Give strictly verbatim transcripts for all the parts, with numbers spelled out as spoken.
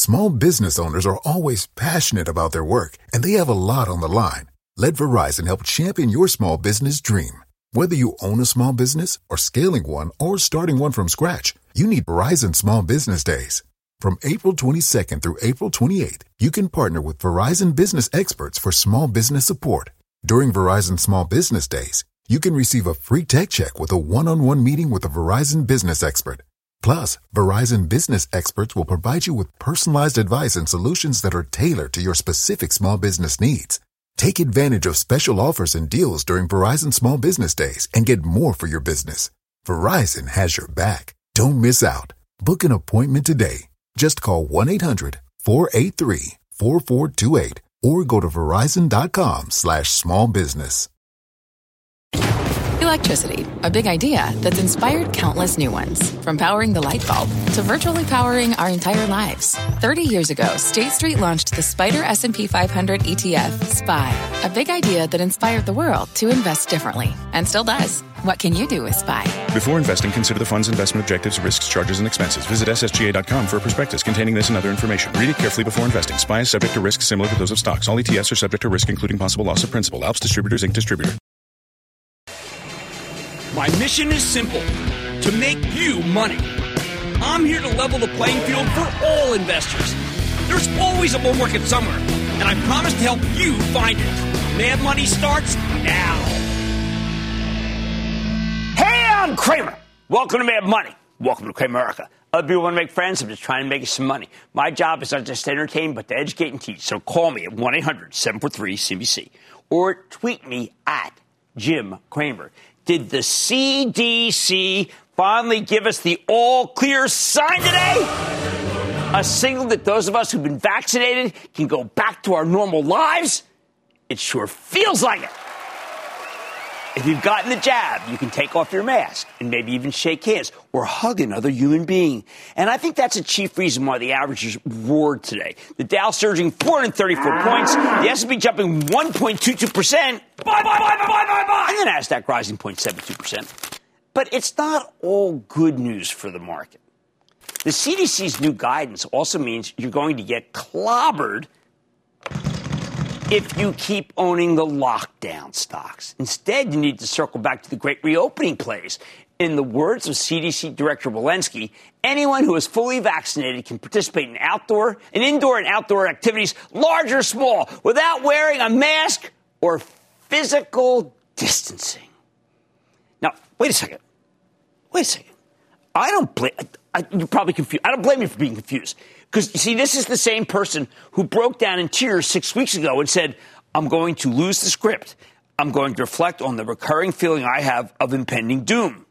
Small business owners are always passionate about their work, and they have a lot on the line. Let Verizon help champion your small business dream. Whether you own a small business or scaling one or starting one from scratch, you need Verizon Small Business Days. From April twenty-second through April twenty-eighth, you can partner with Verizon business experts for small business support. During Verizon Small Business Days, you can receive a free tech check with a one-on-one meeting with a Verizon business expert. Plus, Verizon business experts will provide you with personalized advice and solutions that are tailored to your specific small business needs. Take advantage of special offers and deals during Verizon Small Business Days and get more for your business. Verizon has your back. Don't miss out. Book an appointment today. Just call one eight hundred four eight three four four two eight or go to verizon.com slash small business. Electricity, a big idea that's inspired countless new ones. From powering the light bulb to virtually powering our entire lives. thirty years ago, State Street launched the Spider S and P five hundred E T F, S P Y, a big idea that inspired the world to invest differently, and still does. What can you do with S P Y? Before investing, consider the fund's investment objectives, risks, charges, and expenses. Visit S S G A dot com for a prospectus containing this and other information. Read it carefully before investing. S P Y is subject to risks similar to those of stocks. All E T Fs are subject to risk, including possible loss of principal. Alps Distributors, Incorporated Distributor. My mission is simple, to make you money. I'm here to level the playing field for all investors. There's always a bull market somewhere, and I promise to help you find it. Mad Money starts now. Hey, I'm Kramer. Welcome to Mad Money. Welcome to Cramerica. Other people want to make friends. I'm just trying to make you some money. My job is not just to entertain, but to educate and teach. So call me at one eight hundred seven four three C B C or tweet me at Jim Cramer. Did the C D C finally give us the all-clear sign today? A signal that those of us who've been vaccinated can go back to our normal lives? It sure feels like it. If you've gotten the jab, you can take off your mask and maybe even shake hands or hug another human being. And I think that's a chief reason why the averages roared today. The Dow surging four hundred thirty-four points, the S and P jumping one point two two percent, buy, buy, buy, buy, buy, buy, and the NASDAQ rising zero point seven two percent. But it's not all good news for the market. The C D C's new guidance also means you're going to get clobbered if you keep owning the lockdown stocks. Instead, you need to circle back to the great reopening plays. In the words of C D C Director Walensky, anyone who is fully vaccinated can participate in outdoor and indoor and outdoor activities, large or small, without wearing a mask or physical distancing. Now, wait a second. Wait a second. I don't blame I, you're probably confused. I don't blame you for being confused. Because, you see, this is the same person who broke down in tears six weeks ago and said, I'm going to lose the script. I'm going to reflect on the recurring feeling I have of impending doom.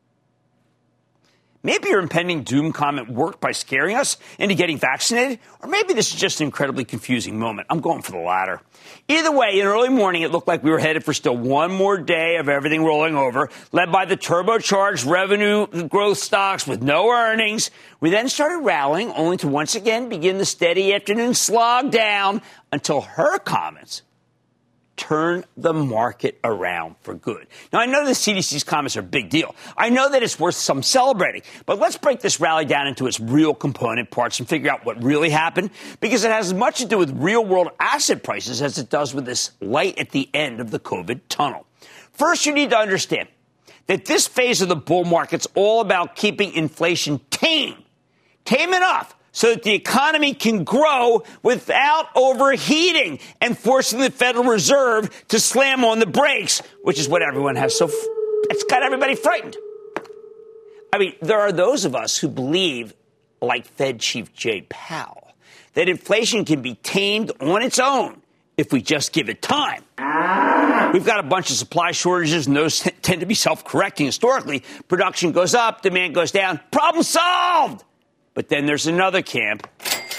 Maybe your impending doom comment worked by scaring us into getting vaccinated, or maybe this is just an incredibly confusing moment. I'm going for the latter. Either way, in early morning, it looked like we were headed for still one more day of everything rolling over, led by the turbocharged revenue growth stocks with no earnings. We then started rallying, only to once again begin the steady afternoon slog down until her comments turn the market around for good. Now, I know the C D C's comments are a big deal. I know that it's worth some celebrating. But let's break this rally down into its real component parts and figure out what really happened, because it has as much to do with real-world asset prices as it does with this light at the end of the COVID tunnel. First, you need to understand that this phase of the bull market's all about keeping inflation tame. Tame enough so that the economy can grow without overheating and forcing the Federal Reserve to slam on the brakes, which is what everyone has so, f- it's got everybody frightened. I mean, there are those of us who believe, like Fed Chief Jay Powell, that inflation can be tamed on its own if we just give it time. We've got a bunch of supply shortages, and those t- tend to be self-correcting historically. Production goes up, demand goes down, problem solved! But then there's another camp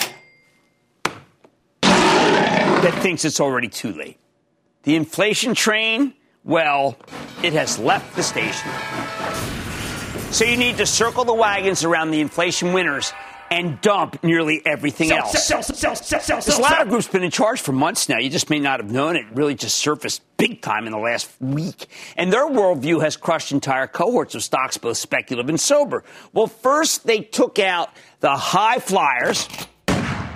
that thinks it's already too late. The inflation train, well, it has left the station. So you need to circle the wagons around the inflation winners and dump nearly everything sell, else. Sell, sell, sell, sell, sell, this sell, latter sell. group's been in charge for months now. You just may not have known it. It really just surfaced big time in the last week. And their worldview has crushed entire cohorts of stocks, both speculative and sober. Well, first they took out the high flyers,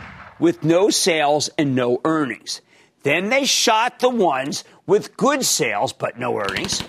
with no sales and no earnings. Then they shot the ones with good sales but no earnings.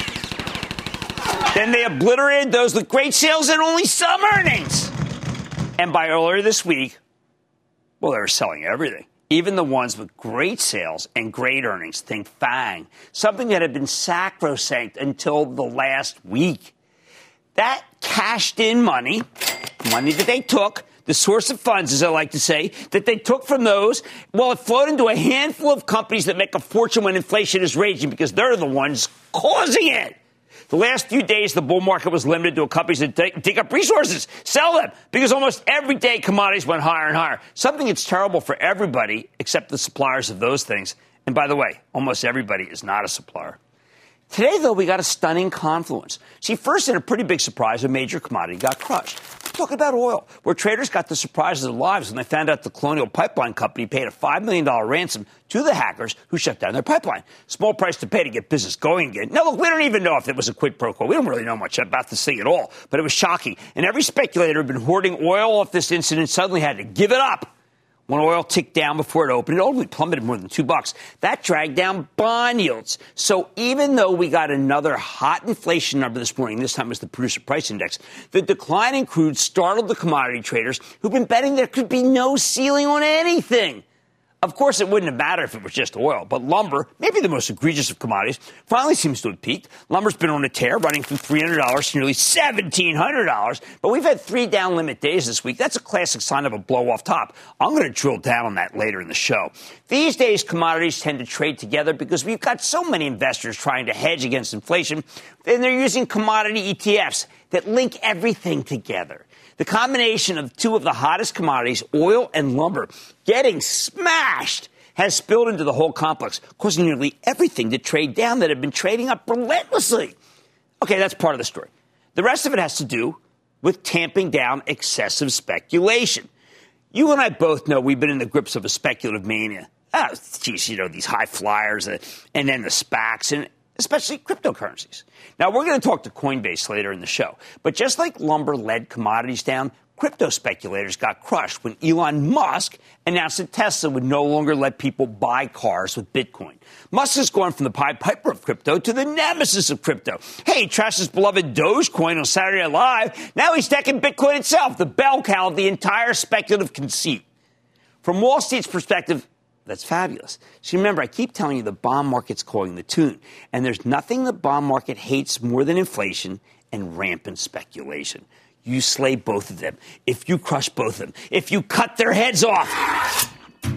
Then they obliterated those with great sales and only some earnings. And by earlier this week, well, they were selling everything. Even the ones with great sales and great earnings. Think FANG, something that had been sacrosanct until the last week. That cashed in money, money that they took, the source of funds, as I like to say, that they took from those, well, it flowed into a handful of companies that make a fortune when inflation is raging because they're the ones causing it. The last few days, the bull market was limited to companies that take, take up resources, sell them, because almost every day commodities went higher and higher. Something that's terrible for everybody except the suppliers of those things. And by the way, almost everybody is not a supplier. Today, though, we got a stunning confluence. See, first, in a pretty big surprise, a major commodity got crushed. Talk about oil, where traders got the surprise of their lives when they found out the Colonial Pipeline Company paid a five million dollars ransom to the hackers who shut down their pipeline. Small price to pay to get business going again. Now, look, we don't even know if it was a quid pro quo. We don't really know much about this thing at all, but it was shocking. And every speculator who had been hoarding oil off this incident suddenly had to give it up. When oil ticked down before it opened, it only plummeted more than two bucks. That dragged down bond yields. So even though we got another hot inflation number this morning, this time it was the producer price index, the decline in crude startled the commodity traders who've been betting there could be no ceiling on anything. Of course, it wouldn't have mattered if it was just oil, but lumber, maybe the most egregious of commodities, finally seems to have peaked. Lumber's been on a tear, running from three hundred dollars to nearly seventeen hundred dollars, but we've had three down limit days this week. That's a classic sign of a blow-off top. I'm going to drill down on that later in the show. These days, commodities tend to trade together because we've got so many investors trying to hedge against inflation, and they're using commodity E T Fs that link everything together. The combination of two of the hottest commodities, oil and lumber, getting smashed has spilled into the whole complex, causing nearly everything to trade down that had been trading up relentlessly. Okay, that's part of the story. The rest of it has to do with tamping down excessive speculation. You and I both know we've been in the grips of a speculative mania. Oh, geez, you know, these high flyers uh, and then the SPACs and especially cryptocurrencies. Now, we're going to talk to Coinbase later in the show. But just like lumber led commodities down, crypto speculators got crushed when Elon Musk announced that Tesla would no longer let people buy cars with Bitcoin. Musk has gone from the Pied Piper of crypto to the nemesis of crypto. Hey, he trashed his beloved Dogecoin on Saturday Night Live. Now he's decking Bitcoin itself, the bell cow of the entire speculative conceit. From Wall Street's perspective, that's fabulous. So remember, I keep telling you the bond market's calling the tune. And there's nothing the bond market hates more than inflation and rampant speculation. You slay both of them. If you crush both of them. If you cut their heads off.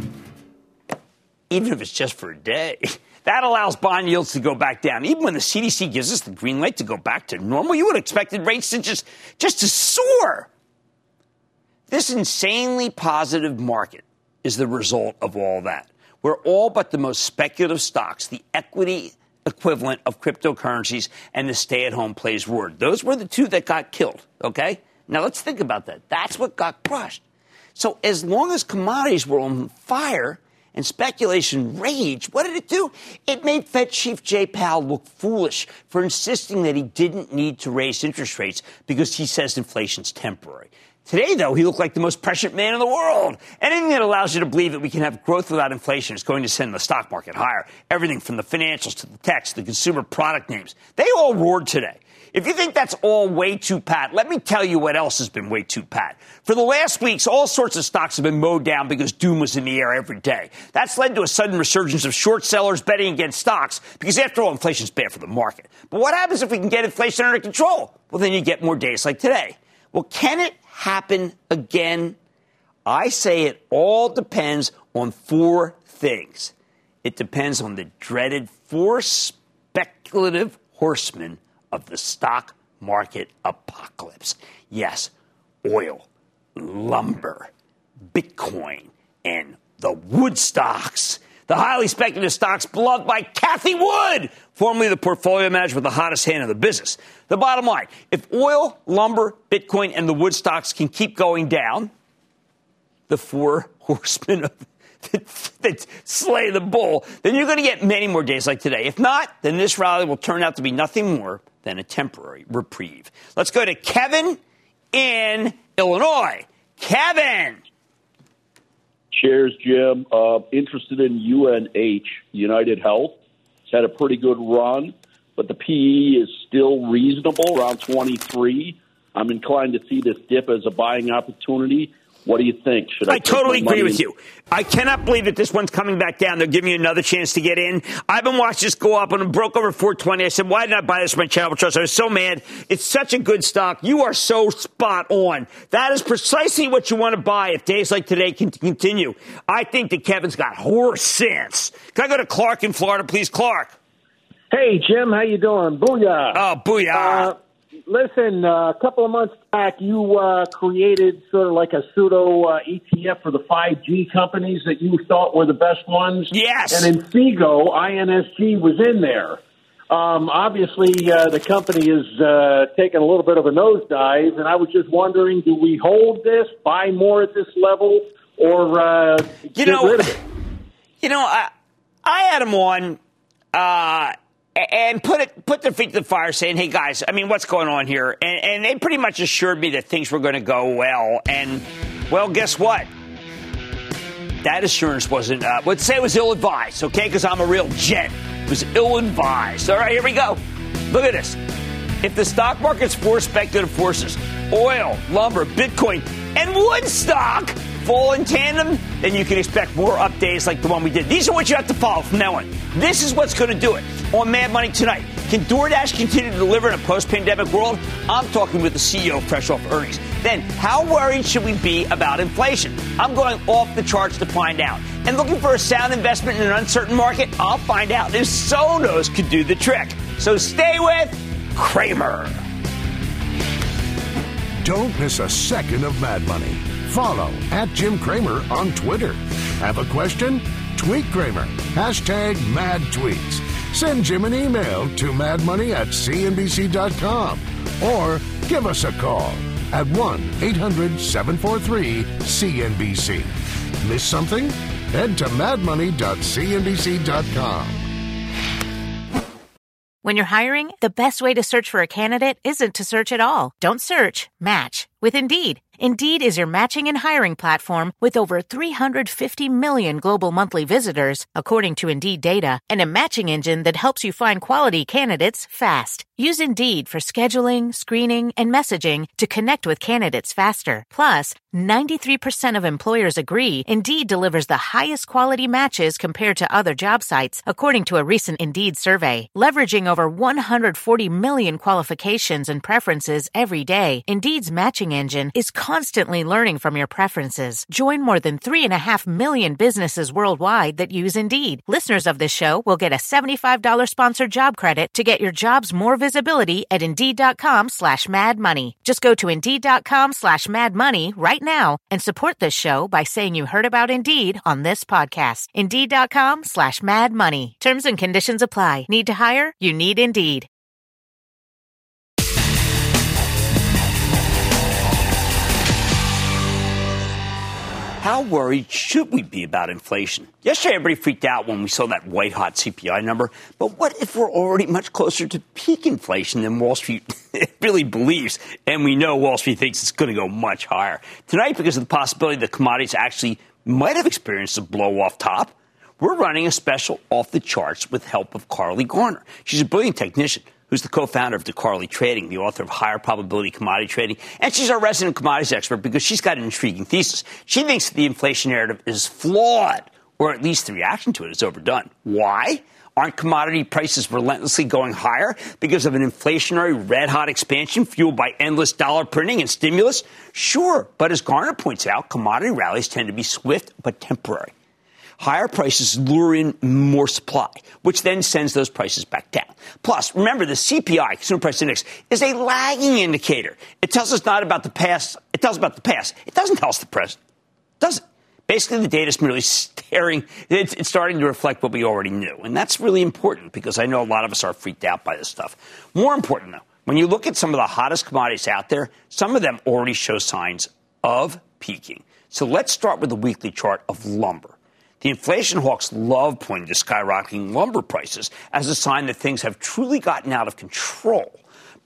Even if it's just for a day. That allows bond yields to go back down. Even when the C D C gives us the green light to go back to normal, you would have expected rates to just, just to soar. This insanely positive market is the result of all that, where all but the most speculative stocks, the equity equivalent of cryptocurrencies, and the stay-at-home plays roared. Those were the two that got killed, okay? Now, let's think about that. That's what got crushed. So as long as commodities were on fire and speculation raged, what did it do? It made Fed Chief Jay Powell look foolish for insisting that he didn't need to raise interest rates because he says inflation's temporary. Today, though, he looked like the most prescient man in the world. Anything that allows you to believe that we can have growth without inflation is going to send the stock market higher. Everything from the financials to the techs, the consumer product names. They all roared today. If you think that's all way too pat, let me tell you what else has been way too pat. For the last weeks, all sorts of stocks have been mowed down because doom was in the air every day. That's led to a sudden resurgence of short sellers betting against stocks because, after all, inflation's bad for the market. But what happens if we can get inflation under control? Well, then you get more days like today. Well, can it happen again? I say it all depends on four things. It depends on the dreaded four speculative horsemen of the stock market apocalypse. Yes, oil, lumber, Bitcoin, and the Wood stocks. The highly speculative stocks beloved by Cathie Wood, formerly the portfolio manager with the hottest hand in the business. The bottom line, if oil, lumber, Bitcoin, and the Wood stocks can keep going down, the four horsemen of, that, that slay the bull, then you're going to get many more days like today. If not, then this rally will turn out to be nothing more than a temporary reprieve. Let's go to Kevin in Illinois. Kevin. shares, Jim. Uh, interested in U N H, United Health. It's had a pretty good run, but the P E is still reasonable, around twenty-three. I'm inclined to see this dip as a buying opportunity. What do you think? Should I, I totally agree with you. I cannot believe that this one's coming back down. They're giving you another chance to get in. I've been watching this go up and it broke over four twenty. I said, why did I buy this from my Charitable Trust? I was so mad. It's such a good stock. You are so spot on. That is precisely what you want to buy if days like today can continue. I think that Kevin's got horse sense. Can I go to Clark in Florida, please? Clark. Hey, Jim. How you doing? Booyah. Oh, booyah. Uh, Listen, uh, a couple of months back, you uh, created sort of like a pseudo uh, E T F for the five G companies that you thought were the best ones. Yes. And Infigo, I N S G, was in there. Um, obviously, uh, the company is uh, taking a little bit of a nosedive, and I was just wondering, do we hold this, buy more at this level, or uh, you get know, rid of it? You know, I, I had them on... Uh, And put it, put their feet to the fire saying, hey, guys, I mean, what's going on here? And, and they pretty much assured me that things were going to go well. And, well, guess what? That assurance wasn't, uh, let's say it was ill-advised, okay? Because I'm a real gent. It was ill-advised. All right, here we go. Look at this. If the stock market's four speculative forces, oil, lumber, Bitcoin, and Woodstock fall in tandem, then you can expect more updates like the one we did. These are what you have to follow from now on. This is what's going to do it. On Mad Money tonight, can DoorDash continue to deliver in a post-pandemic world? I'm talking with the C E O fresh off earnings. Then, how worried should we be about inflation? I'm going off the charts to find out. And looking for a sound investment in an uncertain market? I'll find out if Sonos could do the trick. So stay with Cramer. Don't miss a second of Mad Money. Follow at Jim Cramer on Twitter. Have a question? Tweet Cramer. Hashtag mad tweets. Send Jim an email to madmoney at c n b c dot com or give us a call at one eight hundred seven four three C N B C. Miss something? Head to mad money dot c n b c dot com. When you're hiring, the best way to search for a candidate isn't to search at all. Don't search, match with Indeed. Indeed is your matching and hiring platform with over three hundred fifty million global monthly visitors, according to Indeed data, and a matching engine that helps you find quality candidates fast. Use Indeed for scheduling, screening, and messaging to connect with candidates faster. Plus, ninety-three percent of employers agree Indeed delivers the highest quality matches compared to other job sites, according to a recent Indeed survey. Leveraging over one hundred forty million qualifications and preferences every day, Indeed's matching engine is constantly learning from your preferences. Join more than three and a half million businesses worldwide that use Indeed. Listeners of this show will get a seventy-five dollars sponsored job credit to get your jobs more visibility at Indeed.com slash Mad Money. Just go to Indeed.com slash Mad Money right now and support this show by saying you heard about Indeed on this podcast. Indeed.com slash Mad Money. Terms and conditions apply. Need to hire? You need Indeed. How worried should we be about inflation? Yesterday, everybody freaked out when we saw that white-hot C P I number. But what if we're already much closer to peak inflation than Wall Street really believes? And we know Wall Street thinks it's going to go much higher. Tonight, because of the possibility that commodities actually might have experienced a blow-off top, we're running a special off the charts with help of Carly Garner. She's a brilliant technician who's the co-founder of DeCarly Trading, the author of Higher Probability Commodity Trading. And she's our resident commodities expert because she's got an intriguing thesis. She thinks that the inflation narrative is flawed, or at least the reaction to it is overdone. Why? Aren't commodity prices relentlessly going higher because of an inflationary red-hot expansion fueled by endless dollar printing and stimulus? Sure, but as Garner points out, commodity rallies tend to be swift but temporary. Higher prices lure in more supply, which then sends those prices back down. Plus, remember, the C P I, Consumer Price Index, is a lagging indicator. It tells us not about the past. It tells us about the past. It doesn't tell us the present. Does it? Basically, the data is merely staring. It's, it's starting to reflect what we already knew. And that's really important because I know a lot of us are freaked out by this stuff. More important, though, when you look at some of the hottest commodities out there, some of them already show signs of peaking. So let's start with the weekly chart of lumber. The inflation hawks love pointing to skyrocketing lumber prices as a sign that things have truly gotten out of control.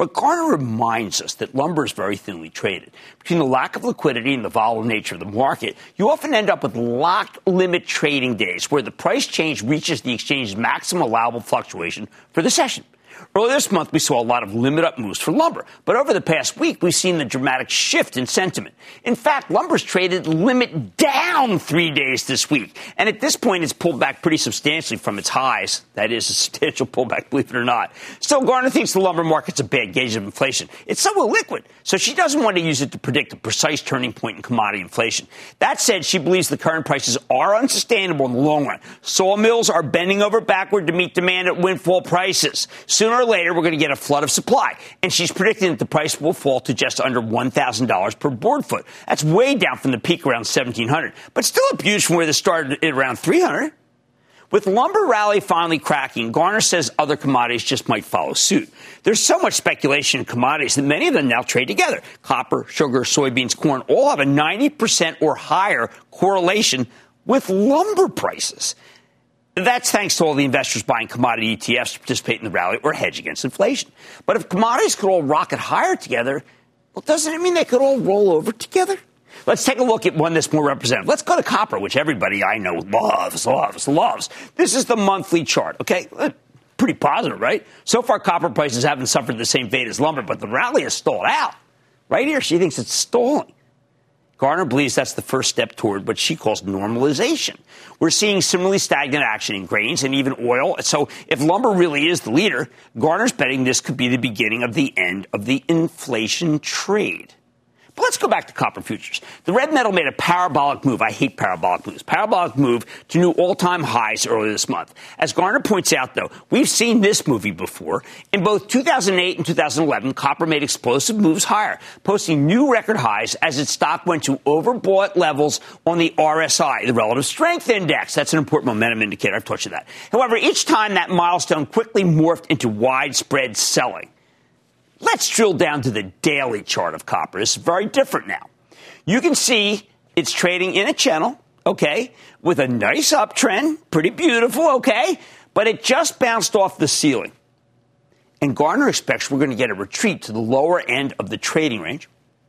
But Garner reminds us that lumber is very thinly traded. Between the lack of liquidity and the volatile nature of the market, you often end up with locked limit trading days where the price change reaches the exchange's maximum allowable fluctuation for the session. Earlier this month, we saw a lot of limit-up moves for lumber. But over the past week, we've seen the dramatic shift in sentiment. In fact, lumber's traded limit down three days this week. And at this point, it's pulled back pretty substantially from its highs. That is a substantial pullback, believe it or not. So Garner thinks the lumber market's a bad gauge of inflation. It's somewhat liquid, so she doesn't want to use it to predict a precise turning point in commodity inflation. That said, she believes the current prices are unsustainable in the long run. Sawmills are bending over backward to meet demand at windfall prices. Sooner or later, we're going to get a flood of supply. And she's predicting that the price will fall to just under one thousand dollars per board foot. That's way down from the peak around seventeen hundred dollars, but still a huge from where they started at around three hundred dollars. With lumber rally finally cracking, Garner says other commodities just might follow suit. There's so much speculation in commodities that many of them now trade together. Copper, sugar, soybeans, corn all have a ninety percent or higher correlation with lumber prices. That's thanks to all the investors buying commodity E T Fs to participate in the rally or hedge against inflation. But if commodities could all rocket higher together, well, doesn't it mean they could all roll over together? Let's take a look at one that's more representative. Let's go to copper, which everybody I know loves, loves, loves. This is the monthly chart, okay? Pretty positive, right? So far, copper prices haven't suffered the same fate as lumber, but the rally has stalled out. Right here, she thinks it's stalling. Garner believes that's the first step toward what she calls normalization. We're seeing similarly stagnant action in grains and even oil. So if lumber really is the leader, Garner's betting this could be the beginning of the end of the inflation trade. But let's go back to copper futures. The red metal made a parabolic move. I hate parabolic moves. Parabolic move to new all-time highs earlier this month. As Garner points out, though, we've seen this movie before. In both two thousand eight and two thousand eleven, copper made explosive moves higher, posting new record highs as its stock went to overbought levels on the R S I, the Relative Strength Index. That's an important momentum indicator. I've taught you that. However, each time that milestone quickly morphed into widespread selling. Let's drill down to the daily chart of copper. It's very different now. You can see it's trading in a channel, okay, with a nice uptrend, pretty beautiful, okay, but it just bounced off the ceiling. And Garner expects we're going to get a retreat to the lower end of the trading range,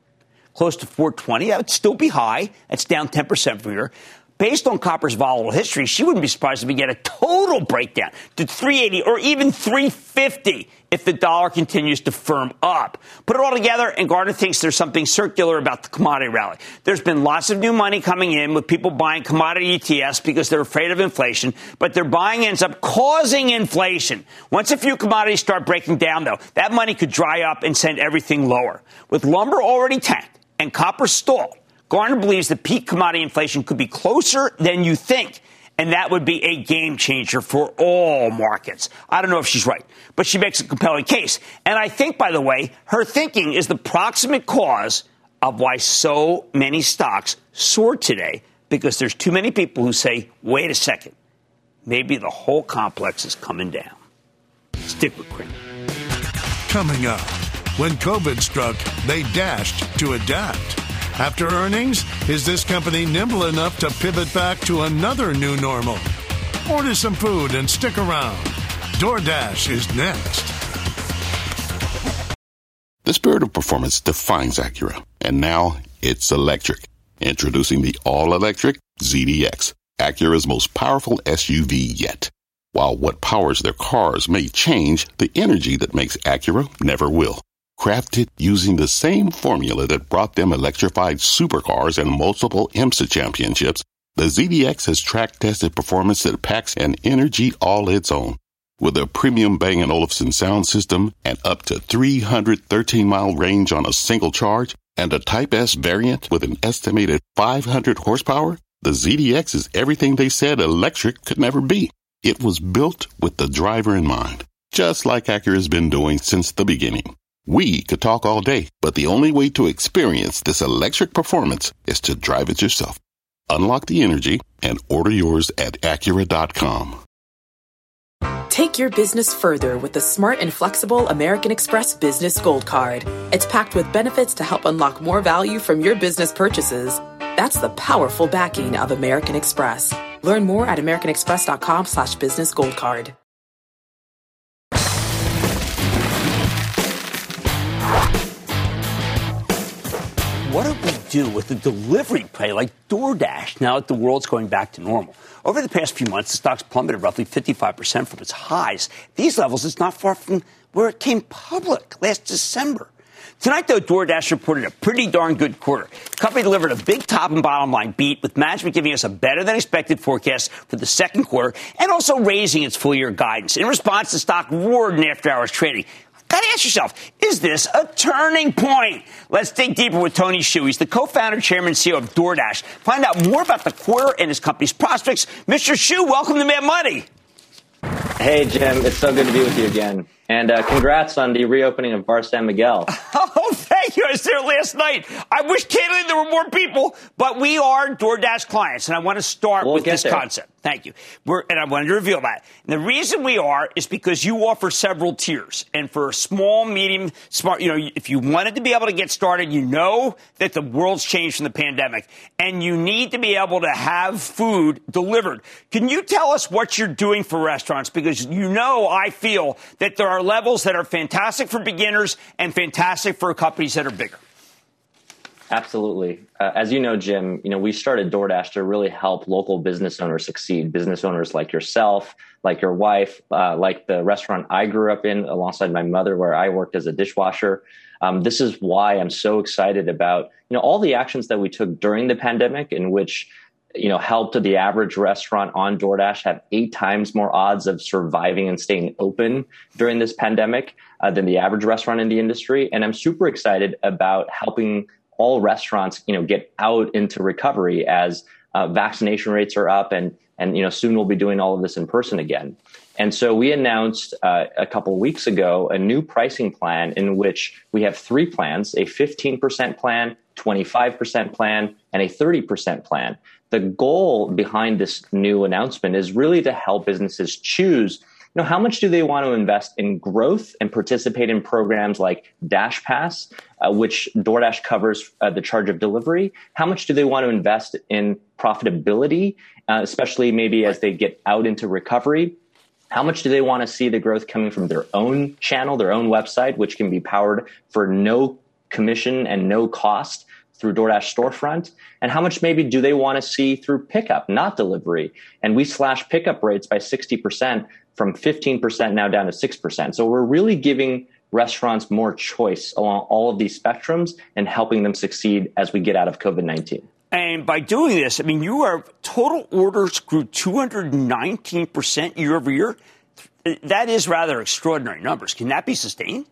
close to four twenty. That would still be high. That's down ten percent from here. Based on copper's volatile history, she wouldn't be surprised if we get a total breakdown to three eighty or even three fifty if the dollar continues to firm up. Put it all together, and Garner thinks there's something circular about the commodity rally. There's been lots of new money coming in with people buying commodity E T Fs because they're afraid of inflation, but their buying ends up causing inflation. Once a few commodities start breaking down, though, that money could dry up and send everything lower. With lumber already tanked and copper stalled, Garner believes that peak commodity inflation could be closer than you think, and that would be a game changer for all markets. I don't know if she's right, but she makes a compelling case. And I think, by the way, her thinking is the proximate cause of why so many stocks soared today, because there's too many people who say, wait a second, maybe the whole complex is coming down. Stick with Cramer. Coming up, when COVID struck, they dashed to adapt. After earnings, is this company nimble enough to pivot back to another new normal? Order some food and stick around. DoorDash is next. The spirit of performance defines Acura, and now it's electric. Introducing the all-electric Z D X, Acura's most powerful S U V yet. While what powers their cars may change, the energy that makes Acura never will. Crafted using the same formula that brought them electrified supercars and multiple IMSA championships, the Z D X has track-tested performance that packs an energy all its own. With a premium Bang and Olufsen sound system and up to three hundred thirteen mile range on a single charge, and a Type S variant with an estimated five hundred horsepower, the Z D X is everything they said electric could never be. It was built with the driver in mind, just like Acura's been doing since the beginning. We could talk all day, but the only way to experience this electric performance is to drive it yourself. Unlock the energy and order yours at Acura dot com. Take your business further with the smart and flexible American Express Business Gold Card. It's packed with benefits to help unlock more value from your business purchases. That's the powerful backing of American Express. Learn more at American Express dot com slash business gold card. what do we do with a delivery play like DoorDash now that the world's going back to normal? Over the past few months, the stock's plummeted roughly fifty-five percent from its highs. These levels is not far from where it came public last December. Tonight, though, DoorDash reported a pretty darn good quarter. The company delivered a big top and bottom line beat, with management giving us a better than expected forecast for the second quarter and also raising its full year guidance. In response, the stock roared in after hours trading. Gotta ask yourself, is this a turning point? Let's dig deeper with Tony Xu. He's the co-founder, chairman, and C E O of DoorDash. Find out more about the quarter and his company's prospects. Mister Xu, welcome to Mad Money. Hey, Jim. It's so good to be with you again. And uh, congrats on the reopening of Bar San Miguel. Oh, thank you. I was there last night. I wish, candidly, there were more people, but we are DoorDash clients, and I want to start we'll with this there. concept. Thank you. We're, and I wanted to reveal that. And the reason we are is because you offer several tiers. And for a small, medium, smart, you know, if you wanted to be able to get started, you know that the world's changed from the pandemic, and you need to be able to have food delivered. Can you tell us what you're doing for restaurants? Because you know I feel that there are levels that are fantastic for beginners and fantastic for companies that are bigger. Absolutely. Uh, as you know, Jim, you know, we started DoorDash to really help local business owners succeed. Business owners like yourself, like your wife, uh, like the restaurant I grew up in alongside my mother, where I worked as a dishwasher. Um, this is why I'm so excited about, you know, all the actions that we took during the pandemic, in which, you know, helped the average restaurant on DoorDash have eight times more odds of surviving and staying open during this pandemic uh, than the average restaurant in the industry. And I'm super excited about helping all restaurants, you know, get out into recovery as uh, vaccination rates are up, and and you know soon we'll be doing all of this in person again. And so we announced uh, a couple of weeks ago a new pricing plan in which we have three plans: a fifteen percent plan, twenty-five percent plan, and a thirty percent plan. The goal behind this new announcement is really to help businesses choose, you know, how much do they want to invest in growth and participate in programs like Dash Pass, uh, which DoorDash covers uh, the charge of delivery? How much do they want to invest in profitability, uh, especially maybe as they get out into recovery? How much do they want to see the growth coming from their own channel, their own website, which can be powered for no commission and no cost through DoorDash Storefront? And how much maybe do they want to see through pickup, not delivery? And we slash pickup rates by sixty percent, from fifteen percent now down to six percent. So we're really giving restaurants more choice along all of these spectrums and helping them succeed as we get out of COVID nineteen. And by doing this, I mean, you are total orders grew two hundred nineteen percent year over year. That is rather extraordinary numbers. Can that be sustained?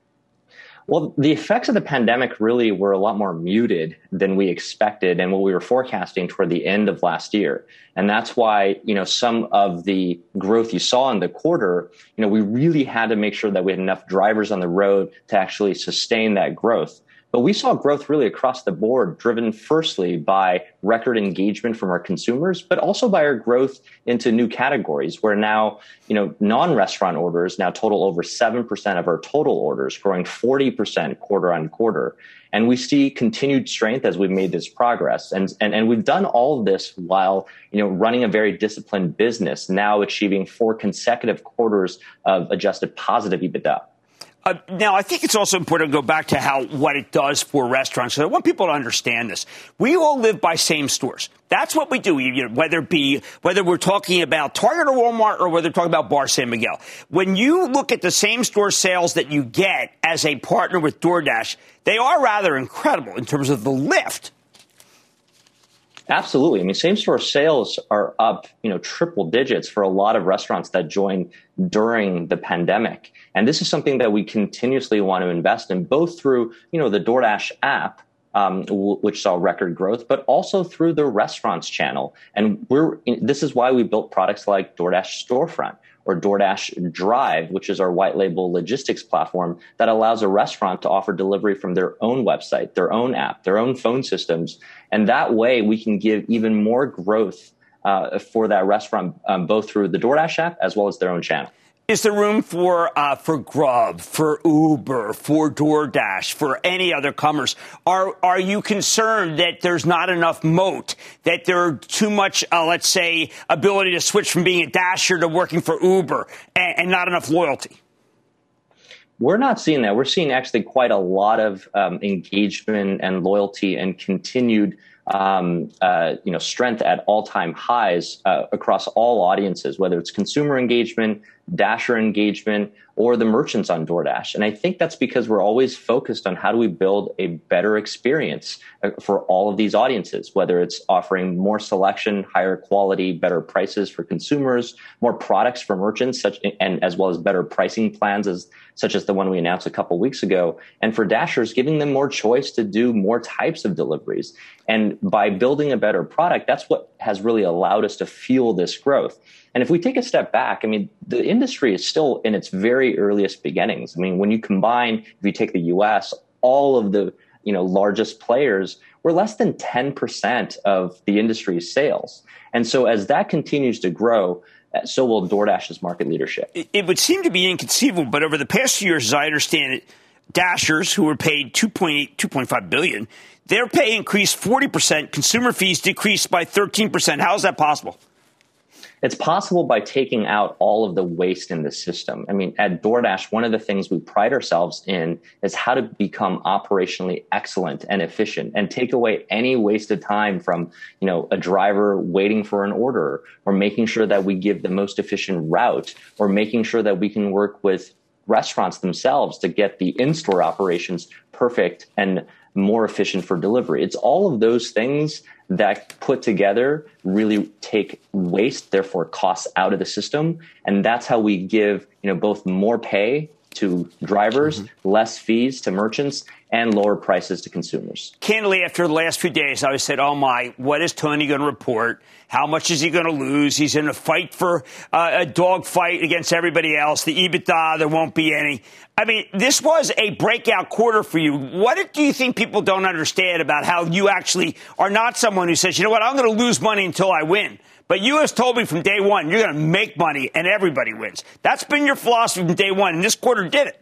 Well, the effects of the pandemic really were a lot more muted than we expected and what we were forecasting toward the end of last year. And that's why, you know, some of the growth you saw in the quarter, you know, we really had to make sure that we had enough drivers on the road to actually sustain that growth. But we saw growth really across the board, driven firstly by record engagement from our consumers, but also by our growth into new categories, where now, you know, non-restaurant orders now total over seven percent of our total orders, growing forty percent quarter on quarter. And we see continued strength as we've made this progress. And, and, and we've done all of this while, you know, running a very disciplined business, now achieving four consecutive quarters of adjusted positive EBITDA. Uh, now, I think it's also important to go back to how what it does for restaurants. So I want people to understand this. We all live by same stores. That's what we do, you know, whether it be whether we're talking about Target or Walmart or whether we're talking about Bar San Miguel. When you look at the same store sales that you get as a partner with DoorDash, they are rather incredible in terms of the lift. Absolutely. I mean, same store sales are up, you know, triple digits for a lot of restaurants that joined during the pandemic. And this is something that we continuously want to invest in, both through, you know, the DoorDash app, um, w- which saw record growth, but also through the restaurants channel. And we're this is why we built products like DoorDash Storefront or DoorDash Drive, which is our white label logistics platform that allows a restaurant to offer delivery from their own website, their own app, their own phone systems. And that way we can give even more growth uh, for that restaurant, um, both through the DoorDash app as well as their own channel. Is there room for uh, for Grub, for Uber, for DoorDash, for any other commerce? Are are you concerned that there's not enough moat, that there's too much, uh, let's say, ability to switch from being a Dasher to working for Uber, and, and not enough loyalty? We're not seeing that. We're seeing actually quite a lot of um, engagement and loyalty and continued um, uh, you know, strength at all-time highs uh, across all audiences, whether it's consumer engagement, Dasher engagement, or the merchants on DoorDash. And I think that's because we're always focused on how do we build a better experience for all of these audiences, whether it's offering more selection, higher quality, better prices for consumers, more products for merchants, such and as well as better pricing plans as such as the one we announced a couple of weeks ago. And for Dashers, giving them more choice to do more types of deliveries. And by building a better product, that's what has really allowed us to fuel this growth. And if we take a step back, I mean, the industry is still in its very earliest beginnings. I mean, when you combine, if you take the U S, all of the, you know, largest players, we're less than ten percent of the industry's sales. And so as that continues to grow, so will DoorDash's market leadership. It, it would seem to be inconceivable, but over the past few years, as I understand it, Dashers, who were paid two point eight, two point five billion dollars, their pay increased forty percent. Consumer fees decreased by thirteen percent. How is that possible? It's possible by taking out all of the waste in the system. I mean, at DoorDash, one of the things we pride ourselves in is how to become operationally excellent and efficient and take away any wasted time from, you know, a driver waiting for an order, or making sure that we give the most efficient route, or making sure that we can work with restaurants themselves to get the in-store operations perfect and more efficient for delivery. It's all of those things that put together really take waste, therefore costs out of the system. And that's how we give, you know, both more pay to drivers, mm-hmm. less fees to merchants, and lower prices to consumers. Candidly, after the last few days, I said, oh, my, what is Tony going to report? How much is he going to lose? He's in a fight for uh, a dog fight against everybody else. The EBITDA, there won't be any. I mean, this was a breakout quarter for you. What do you think people don't understand about how you actually are not someone who says, you know what, I'm going to lose money until I win? But you have told me from day one, you're going to make money and everybody wins. That's been your philosophy from day one, and this quarter did it.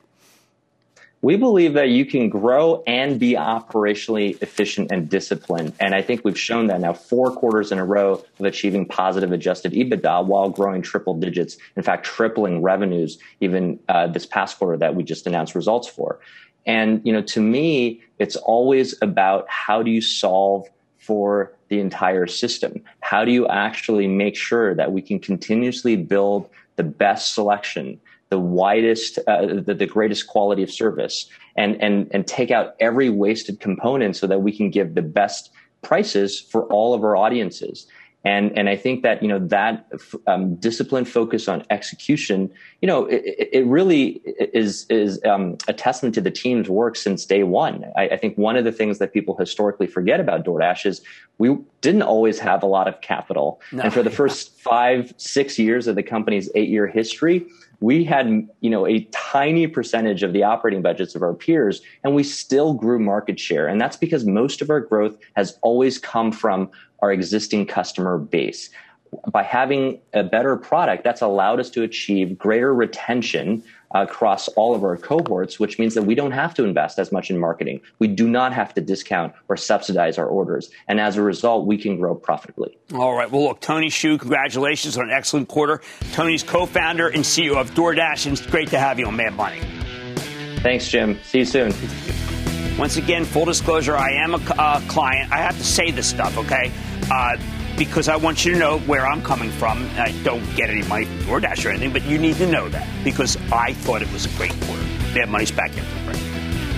We believe that you can grow and be operationally efficient and disciplined. And I think we've shown that now four quarters in a row of achieving positive adjusted EBITDA while growing triple digits, in fact, tripling revenues even uh, this past quarter that we just announced results for. And, you know, to me, it's always about how do you solve for the entire system? How do you actually make sure that we can continuously build the best selection, the widest, uh, the, the greatest quality of service, and, and, and take out every wasted component so that we can give the best prices for all of our audiences. And, and I think that, you know, that um, disciplined focus on execution, you know, it, it really is, is um, a testament to the team's work since day one. I, I think one of the things that people historically forget about DoorDash is we didn't always have a lot of capital. No. And for the first five, six years of the company's eight-year history, we had, you know, a tiny percentage of the operating budgets of our peers, and we still grew market share. And that's because most of our growth has always come from our existing customer base. By having a better product, that's allowed us to achieve greater retention across all of our cohorts, which means that we don't have to invest as much in marketing. We do not have to discount or subsidize our orders. And as a result, we can grow profitably. All right. Well, look, Tony Xu, congratulations on an excellent quarter. Tony's co-founder and C E O of DoorDash, and it's great to have you on Mad Money. Thanks, Jim. See you soon. Once again, full disclosure, I am a uh, client. I have to say this stuff, okay? Uh, because I want you to know where I'm coming from. I don't get any money from DoorDash or anything, but you need to know that because I thought it was a great quarter. Mad Money's back in the break.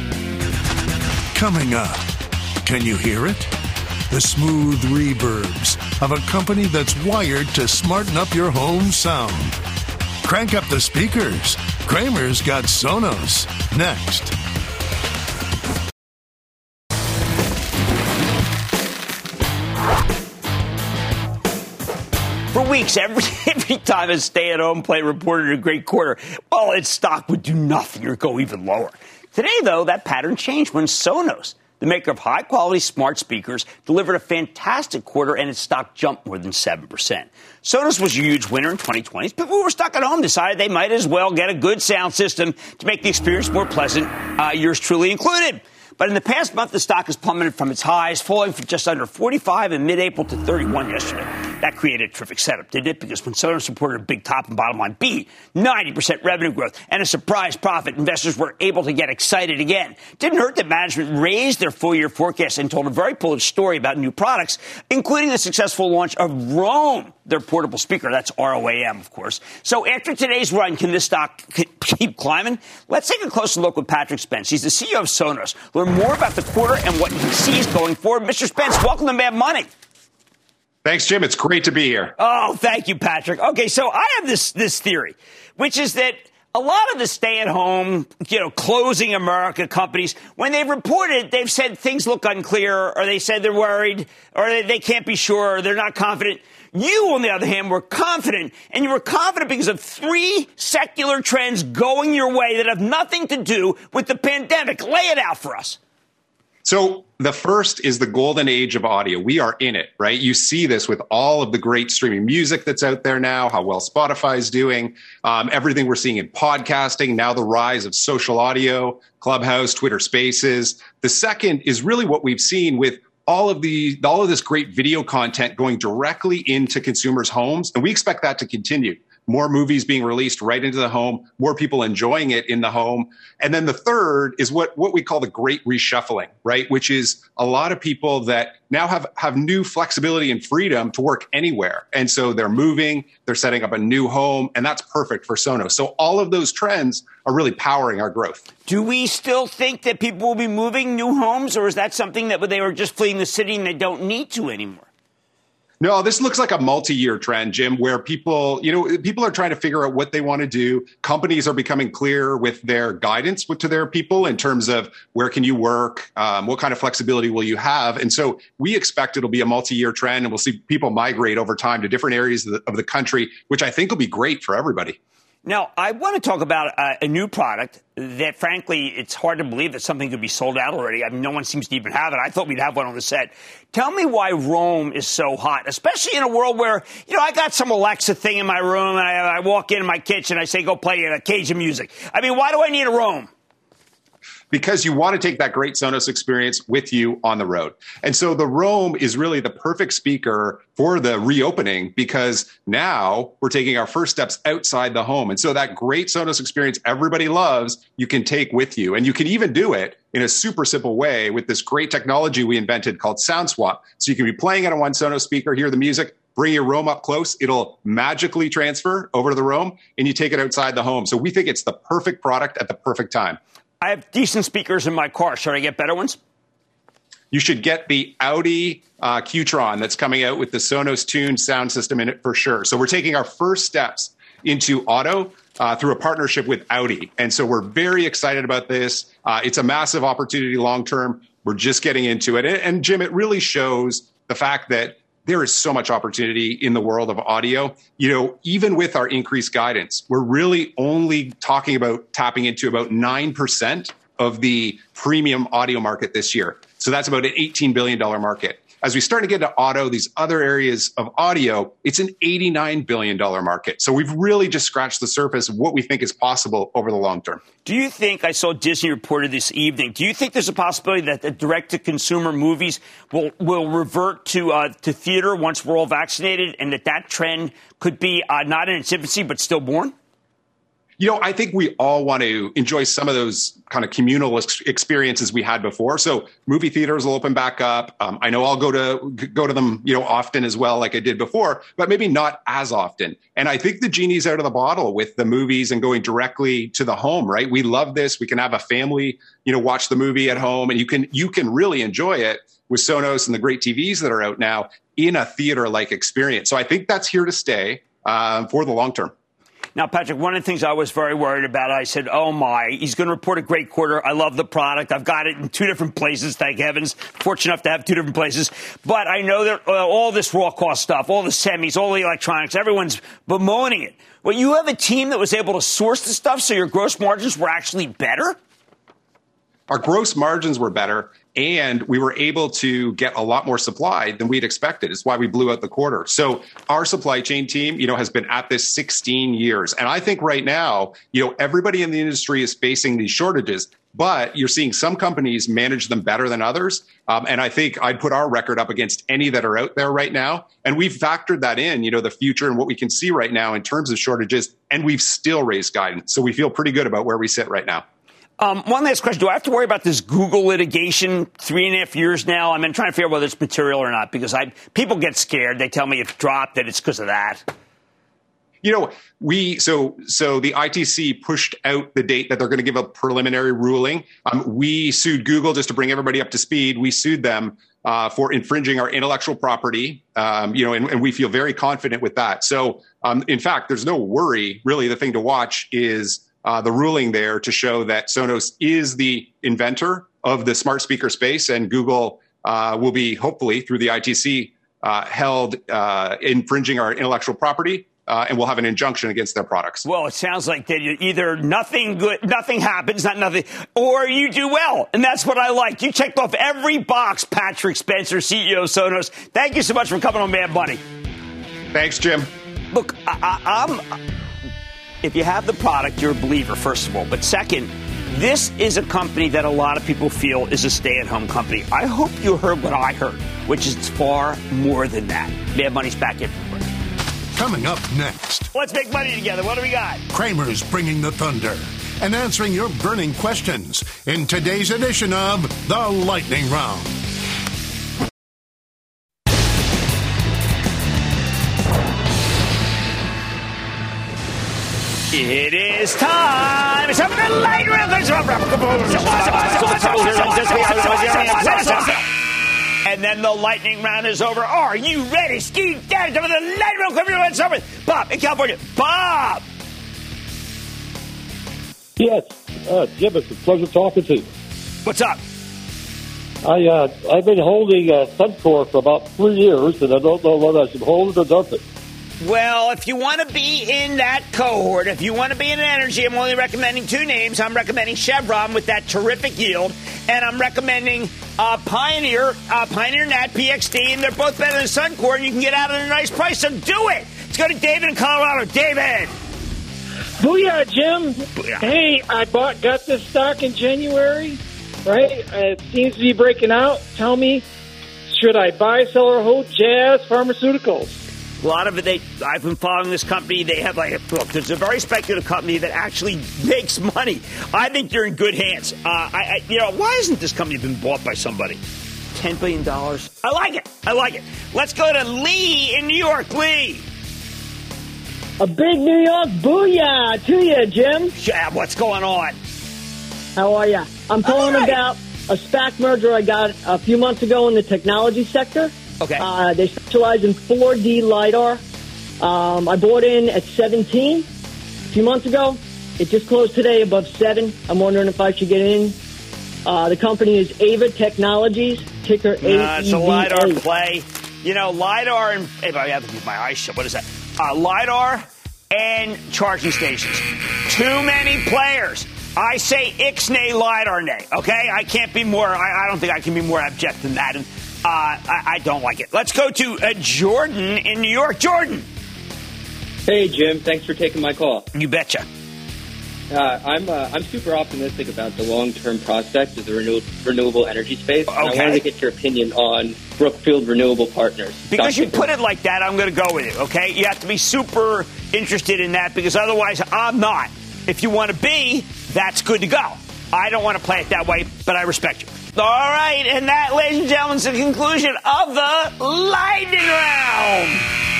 Coming up, can you hear it? The smooth reverbs of a company that's wired to smarten up your home sound. Crank up the speakers. Cramer's got Sonos. Next. For weeks, every every time a stay-at-home play reported a great quarter, well, its stock would do nothing or go even lower. Today, though, that pattern changed when Sonos, the maker of high-quality smart speakers, delivered a fantastic quarter and its stock jumped more than seven percent. Sonos was a huge winner in twenty twenty. People who were stuck at home decided they might as well get a good sound system to make the experience more pleasant, uh, yours truly included. But in the past month, the stock has plummeted from its highs, falling from just under forty-five in mid-April to thirty-one yesterday. That created a terrific setup, didn't it? Because when Sonos reported a big top and bottom line beat, ninety percent revenue growth, and a surprise profit, investors were able to get excited again. Didn't hurt that management raised their full-year forecast and told a very bullish story about new products, including the successful launch of Roam, their portable speaker. That's R O A M, of course. So after today's run, can this stock keep climbing? Let's take a closer look with Patrick Spence. He's the C E O of Sonos. Learn more about the quarter and what he sees going forward. Mister Spence, welcome to Mad Money. Thanks, Jim. It's great to be here. Oh, thank you, Patrick. Okay, so I have this this theory, which is that a lot of the stay-at-home, you know, closing America companies, when they've reported, they've said things look unclear, or they said they're worried, or they, they can't be sure, or they're not confident. You, on the other hand, were confident, and you were confident because of three secular trends going your way that have nothing to do with the pandemic. Lay it out for us. So the first is the golden age of audio. We are in it, right? You see this with all of the great streaming music that's out there now, how well Spotify is doing, um, everything we're seeing in podcasting, now the rise of social audio, Clubhouse, Twitter Spaces. The second is really what we've seen with all of the all of this great video content going directly into consumers' homes, and we expect that to continue. More movies being released right into the home, more people enjoying it in the home. And then the third is what, what we call the great reshuffling, right? Which is a lot of people that now have, have new flexibility and freedom to work anywhere. And so they're moving, they're setting up a new home, and that's perfect for Sonos. So all of those trends are really powering our growth. Do we still think that people will be moving new homes, or is that something that they were just fleeing the city and they don't need to anymore? No, this looks like a multi-year trend, Jim, where people, you know, people are trying to figure out what they want to do. Companies are becoming clear with their guidance to their people in terms of where can you work, um, what kind of flexibility will you have. And so we expect it'll be a multi-year trend, and we'll see people migrate over time to different areas of the, of the country, which I think will be great for everybody. Now, I want to talk about a, a new product that, frankly, it's hard to believe that something could be sold out already. I mean, no one seems to even have it. I thought we'd have one on the set. Tell me why Roam is so hot, especially in a world where, you know, I got some Alexa thing in my room, and I, I walk in my kitchen, I say, go play a Cajun music. I mean, why do I need a Roam? Because you want to take that great Sonos experience with you on the road. And so the Roam is really the perfect speaker for the reopening, because now we're taking our first steps outside the home. And so that great Sonos experience everybody loves, you can take with you. And you can even do it in a super simple way with this great technology we invented called Sound Swap. So you can be playing it on one Sonos speaker, hear the music, bring your Roam up close. It'll magically transfer over to the Roam, and you take it outside the home. So we think it's the perfect product at the perfect time. I have decent speakers in my car. Should I get better ones? You should get the Audi uh, Q-Tron that's coming out with the Sonos tuned sound system in it for sure. So we're taking our first steps into auto uh, through a partnership with Audi. And so we're very excited about this. Uh, it's a massive opportunity long term. We're just getting into it. And, and Jim, it really shows the fact that there is so much opportunity in the world of audio. You know, even with our increased guidance, we're really only talking about tapping into about nine percent of the premium audio market this year. So that's about an eighteen billion dollars market. As we start to get into auto, these other areas of audio, it's an eighty-nine billion dollars market. So we've really just scratched the surface of what we think is possible over the long term. Do you think, I saw Disney reported this evening, do you think there's a possibility that the direct-to-consumer movies will will revert to uh, to theater once we're all vaccinated, and that that trend could be uh, not in its infancy but still born? You know, I think we all want to enjoy some of those kind of communal ex- experiences we had before. So movie theaters will open back up. Um, I know I'll go to go to them, you know, often as well, like I did before, but maybe not as often. And I think the genie's out of the bottle with the movies and going directly to the home, right? We love this. We can have a family, you know, watch the movie at home, and you can you can really enjoy it with Sonos and the great T Vs that are out now in a theater-like experience. So I think that's here to stay uh, for the long term. Now, Patrick, one of the things I was very worried about, I said, oh, my, he's going to report a great quarter. I love the product. I've got it in two different places, thank heavens. Fortunate enough to have two different places. But I know that uh, all this raw cost stuff, all the semis, all the electronics, everyone's bemoaning it. Well, you have a team that was able to source the stuff so your gross margins were actually better? Our gross margins were better, and we were able to get a lot more supply than we'd expected. It's why we blew out the quarter. So our supply chain team, you know, has been at this sixteen years. And I think right now, you know, everybody in the industry is facing these shortages, but you're seeing some companies manage them better than others. Um, and I think I'd put our record up against any that are out there right now. And we've factored that in, you know, the future and what we can see right now in terms of shortages. And we've still raised guidance. So we feel pretty good about where we sit right now. Um, one last question. Do I have to worry about this Google litigation three and a half years now? I'm trying to figure out whether it's material or not, because I people get scared. They tell me it's dropped, that it's because of that. You know, we so so the I T C pushed out the date that they're going to give a preliminary ruling. Um, we sued Google, just to bring everybody up to speed. We sued them uh, for infringing our intellectual property. Um, you know, and, and we feel very confident with that. So, um, in fact, there's no worry. Really, the thing to watch is Uh, the ruling there to show that Sonos is the inventor of the smart speaker space, and Google uh, will be, hopefully, through the I T C, uh, held uh, infringing our intellectual property, uh, and we'll have an injunction against their products. Well, it sounds like that either nothing good, nothing happens, not nothing, or you do well, and that's what I like. You checked off every box, Patrick Spencer, C E O of Sonos. Thank you so much for coming on Mad Money. Thanks, Jim. Look, I, I, I'm. If you have the product, you're a believer, first of all. But second, this is a company that a lot of people feel is a stay-at-home company. I hope you heard what I heard, which is far more than that. Mad Money's back in. Coming up next. Let's make money together. What do we got? Cramer's bringing the thunder and answering your burning questions in today's edition of The Lightning Round. It is time. It's time for the lightning round. And then the lightning round is over. Are you ready? Ski down to the lightning round. Start with Bob in California. Bob. Yes, uh, Jim, it's a pleasure talking to you. What's up? I uh, I've been holding uh, Suncor for about three years, and I don't know whether I should hold it or dump it. Well, if you want to be in that cohort, if you want to be in energy, I'm only recommending two names. I'm recommending Chevron with that terrific yield, and I'm recommending uh, Pioneer, uh, Pioneer Nat, P X D, and they're both better than Suncor, and you can get out at a nice price, so do it. Let's go to David in Colorado. David. Booyah, Jim. Booyah. Hey, I bought got this stock in January, right? It seems to be breaking out. Tell me, should I buy, sell, or hold Jazz Pharmaceuticals? A lot of it, they, I've been following this company. They have like, look, there's a very speculative company that actually makes money. I think you're in good hands. Uh, I, I, you know, why hasn't this company been bought by somebody? ten billion dollars. I like it. I like it. Let's go to Lee in New York. Lee. A big New York booyah to you, Jim. Yeah, what's going on? How are you? I'm calling right. about a SPAC merger I got a few months ago in the technology sector. Okay. Uh, they specialize in four D LiDAR. Um, I bought in at seventeen a few months ago. It just closed today above seven. I'm wondering if I should get in. Uh, the company is Ava Technologies, ticker A E V A. Uh, it's a LiDAR play. You know, LiDAR and... If I have to keep my eyes shut, what is that? Uh, LiDAR and charging stations. Too many players. I say ixnay LiDAR nay, okay? I can't be more... I, I don't think I can be more abject than that. And, Uh, I, I don't like it. Let's go to uh, Jordan in New York. Jordan. Hey, Jim. Thanks for taking my call. You betcha. Uh, I'm uh, I'm super optimistic about the long-term prospects of the renew- renewable energy space. Okay. And I wanted to get your opinion on Brookfield Renewable Partners. Because you put it like that, I'm going to go with it, okay? You have to be super interested in that because otherwise I'm not. If you want to be, that's good to go. I don't want to play it that way, but I respect you. All right, and that, ladies and gentlemen, is the conclusion of the Lightning Round.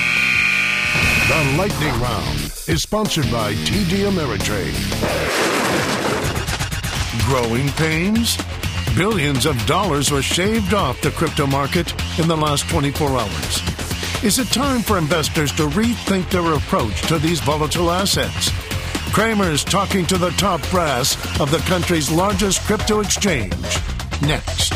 The Lightning Round is sponsored by T D Ameritrade. Growing pains? Billions of dollars were shaved off the crypto market in the last twenty-four hours. Is it time for investors to rethink their approach to these volatile assets? Cramer's talking to the top brass of the country's largest crypto exchange. Next.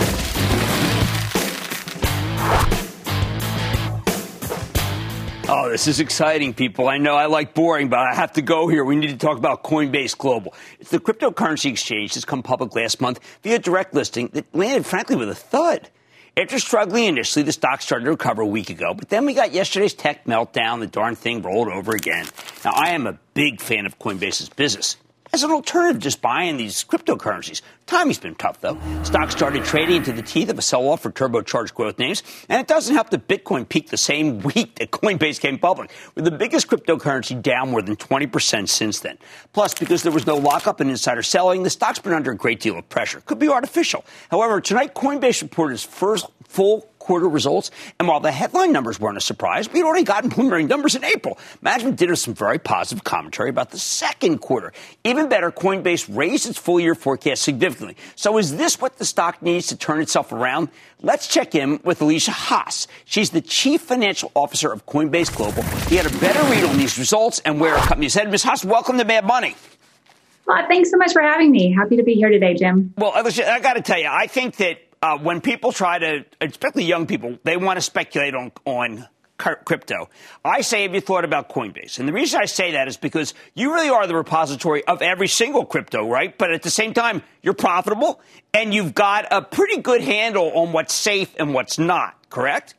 Oh, this is exciting, people. I know I like boring, but I have to go here. We need to talk about Coinbase Global. It's the cryptocurrency exchange that's come public last month via direct listing that landed, frankly, with a thud. After struggling initially, the stock started to recover a week ago, but then we got yesterday's tech meltdown. The darn thing rolled over again. Now, I am a big fan of Coinbase's business as an alternative to just buying these cryptocurrencies. Timing's been tough, though. Stock started trading into the teeth of a sell-off for turbocharged growth names, and it doesn't help that Bitcoin peaked the same week that Coinbase came public, with the biggest cryptocurrency down more than twenty percent since then. Plus, because there was no lockup and insider selling, the stock's been under a great deal of pressure. Could be artificial. However, tonight, Coinbase reported its first full quarter results, and while the headline numbers weren't a surprise, we'd already gotten preliminary numbers in April. Management did have some very positive commentary about the second quarter. Even better, Coinbase raised its full-year forecast significantly. So is this what the stock needs to turn itself around? Let's check in with Alicia Haas. She's the Chief Financial Officer of Coinbase Global. He had a better read on these results and where our company is headed. Miz Haas, welcome to Mad Money. Well, thanks so much for having me. Happy to be here today, Jim. Well, Alicia, I got to tell you, I think that Uh, when people try to, especially young people, they want to speculate on, on crypto. I say, have you thought about Coinbase? And the reason I say that is because you really are the repository of every single crypto, right? But at the same time, you're profitable and you've got a pretty good handle on what's safe and what's not, correct?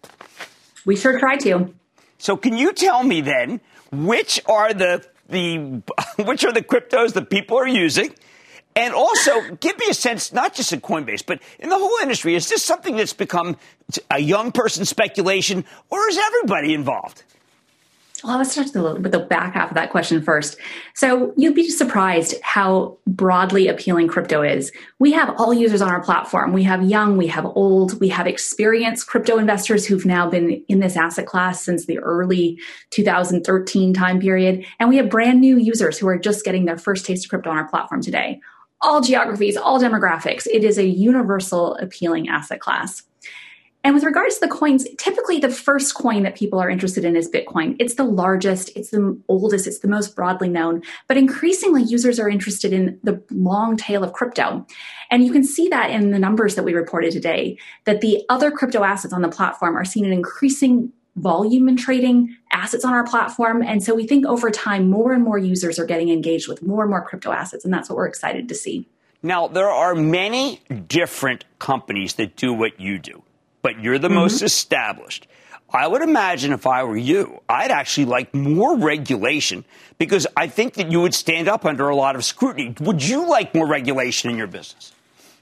We sure try to. So can you tell me then, which are the, the which are the cryptos that people are using? And also, give me a sense, not just at Coinbase, but in the whole industry, is this something that's become a young person speculation, or is everybody involved? Well, let's start with the back half of that question first. So you'd be surprised how broadly appealing crypto is. We have all users on our platform. We have young, we have old, we have experienced crypto investors who've now been in this asset class since the early two thousand thirteen time period. And we have brand new users who are just getting their first taste of crypto on our platform today. All geographies, all demographics. It is a universal appealing asset class. And with regards to the coins, typically the first coin that people are interested in is Bitcoin. It's the largest, it's the oldest, it's the most broadly known. But increasingly, users are interested in the long tail of crypto. And you can see that in the numbers that we reported today, that the other crypto assets on the platform are seeing an increasing volume in trading assets on our platform. And so we think over time, more and more users are getting engaged with more and more crypto assets. And that's what we're excited to see. Now, there are many different companies that do what you do, but you're the mm-hmm. most established. I would imagine if I were you, I'd actually like more regulation because I think that you would stand up under a lot of scrutiny. Would you like more regulation in your business?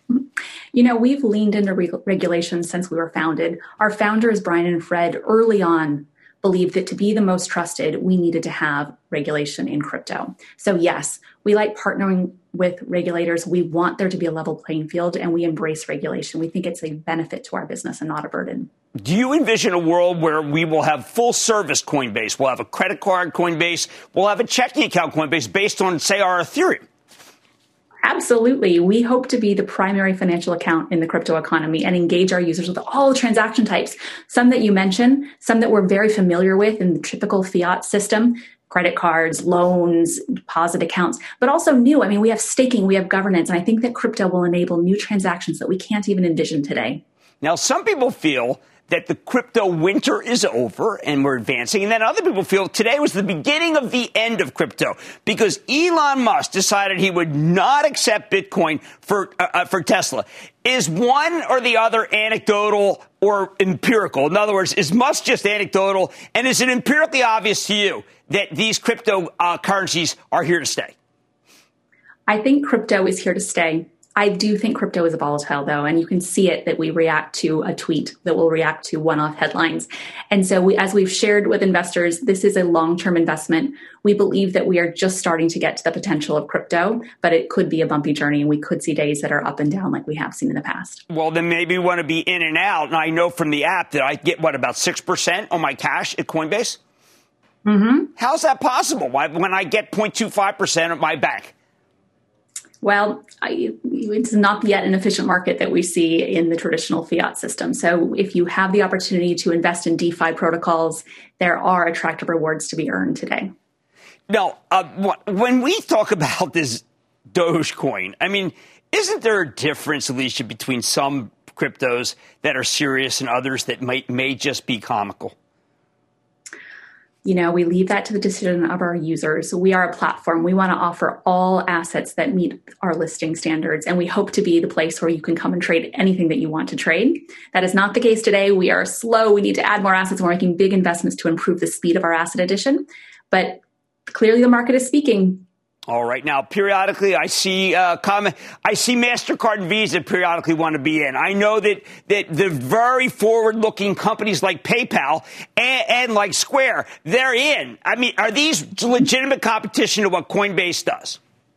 You know, we've leaned into re- regulation since we were founded. Our founders, Brian and Fred, early on believed that to be the most trusted, we needed to have regulation in crypto. So yes, we like partnering with regulators. We want there to be a level playing field, and we embrace regulation. We think it's a benefit to our business and not a burden. Do you envision a world where we will have full service Coinbase? We'll have a credit card Coinbase. We'll have a checking account Coinbase based on, say, our Ethereum. Absolutely. We hope to be the primary financial account in the crypto economy and engage our users with all the transaction types, some that you mentioned, some that we're very familiar with in the typical fiat system, credit cards, loans, deposit accounts, but also new. I mean, we have staking, we have governance, and I think that crypto will enable new transactions that we can't even envision today. Now, some people feel that the crypto winter is over and we're advancing. And then other people feel today was the beginning of the end of crypto because Elon Musk decided he would not accept Bitcoin for uh, for Tesla. Is one or the other anecdotal or empirical? In other words, is Musk just anecdotal? And is it empirically obvious to you that these crypto uh, currencies are here to stay? I think crypto is here to stay. I do think crypto is volatile, though, and you can see it that we react to a tweet, that will react to one-off headlines. And so we, as we've shared with investors, this is a long-term investment. We believe that we are just starting to get to the potential of crypto, but it could be a bumpy journey, and we could see days that are up and down like we have seen in the past. Well, then maybe you want to be in and out. And I know from the app that I get, what, about six percent on my cash at Coinbase? Mm-hmm. How's that possible? Why, when I get zero point two five percent at my bank? Well, I, it's not yet an efficient market that we see in the traditional fiat system. So if you have the opportunity to invest in DeFi protocols, there are attractive rewards to be earned today. Now, uh, when we talk about this Dogecoin, I mean, isn't there a difference, Alicia, between some cryptos that are serious and others that might may just be comical? You know, we leave that to the decision of our users. We are a platform. We want to offer all assets that meet our listing standards, and we hope to be the place where you can come and trade anything that you want to trade. That is not the case today. We are slow. We need to add more assets. We're making big investments to improve the speed of our asset addition. But clearly the market is speaking. All right. Now, periodically, I see uh, comment. I see MasterCard and Visa periodically want to be in. I know that that the very forward-looking companies like PayPal and, and like Square, they're in. I mean, are these legitimate competition to what Coinbase does?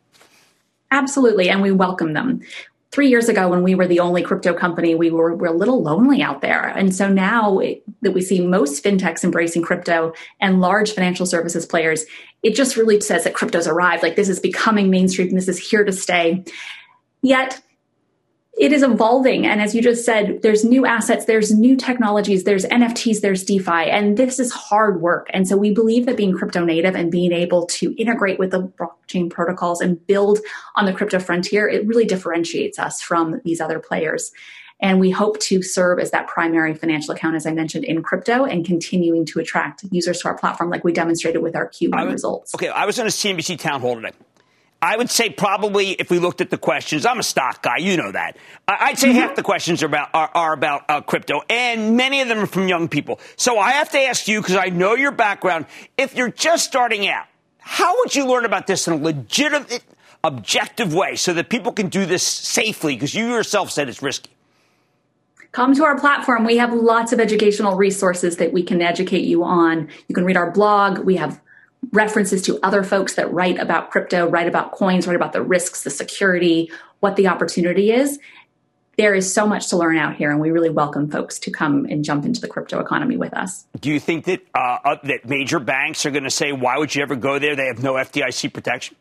Absolutely, and we welcome them. Three years ago, when we were the only crypto company, we were, were a little lonely out there. And so now it, that we see most fintechs embracing crypto and large financial services players, it just really says that crypto's arrived. Like, this is becoming mainstream and this is here to stay. Yet it is evolving. And as you just said, there's new assets, there's new technologies, there's N F Ts, there's DeFi, and this is hard work. And so we believe that being crypto native and being able to integrate with the blockchain protocols and build on the crypto frontier, it really differentiates us from these other players. And we hope to serve as that primary financial account, as I mentioned, in crypto and continuing to attract users to our platform like we demonstrated with our Q one was, results. Okay, I was on a C N B C town hall today. I would say probably if we looked at the questions, I'm a stock guy, you know that. I'd say mm-hmm. half the questions are about are, are about uh, crypto, and many of them are from young people. So I have to ask you, because I know your background, if you're just starting out, how would you learn about this in a legitimate, objective way so that people can do this safely? Because you yourself said it's risky. Come to our platform. We have lots of educational resources that we can educate you on. You can read our blog. We have references to other folks that write about crypto, write about coins, write about the risks, the security, what the opportunity is. There is so much to learn out here, and we really welcome folks to come and jump into the crypto economy with us. Do you think that uh, uh, that major banks are going to say, why would you ever go there? They have no F D I C protection.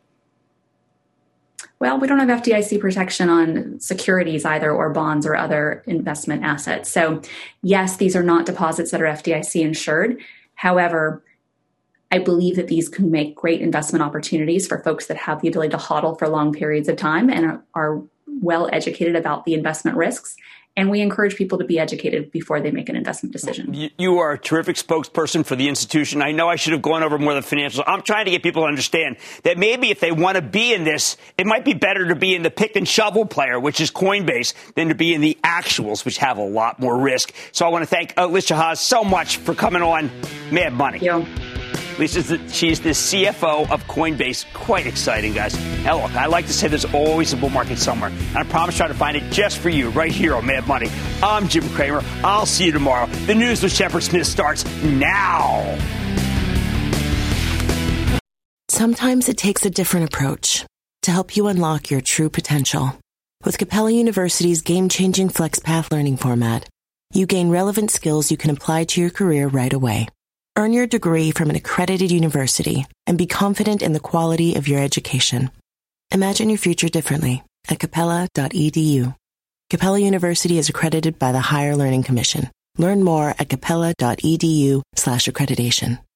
Well, we don't have F D I C protection on securities either, or bonds or other investment assets. So yes, these are not deposits that are F D I C insured. However, I believe that these can make great investment opportunities for folks that have the ability to hodl for long periods of time and are, are well educated about the investment risks. And we encourage people to be educated before they make an investment decision. You, you are a terrific spokesperson for the institution. I know I should have gone over more of the financials. I'm trying to get people to understand that maybe if they want to be in this, it might be better to be in the pick and shovel player, which is Coinbase, than to be in the actuals, which have a lot more risk. So I want to thank Alicia Haas so much for coming on Mad Money. Thank you. Lisa's the, she's the C F O of Coinbase. Quite exciting, guys. Now, look, I like to say there's always a bull market somewhere. And I promise to try to find it just for you right here on Mad Money. I'm Jim Cramer. I'll see you tomorrow. The news with Shepard Smith starts now. Sometimes it takes a different approach to help you unlock your true potential. With Capella University's game-changing FlexPath learning format, you gain relevant skills you can apply to your career right away. Earn your degree from an accredited university and be confident in the quality of your education. Imagine your future differently at capella dot e d u. Capella University is accredited by the Higher Learning Commission. Learn more at capella dot e d u slash accreditation.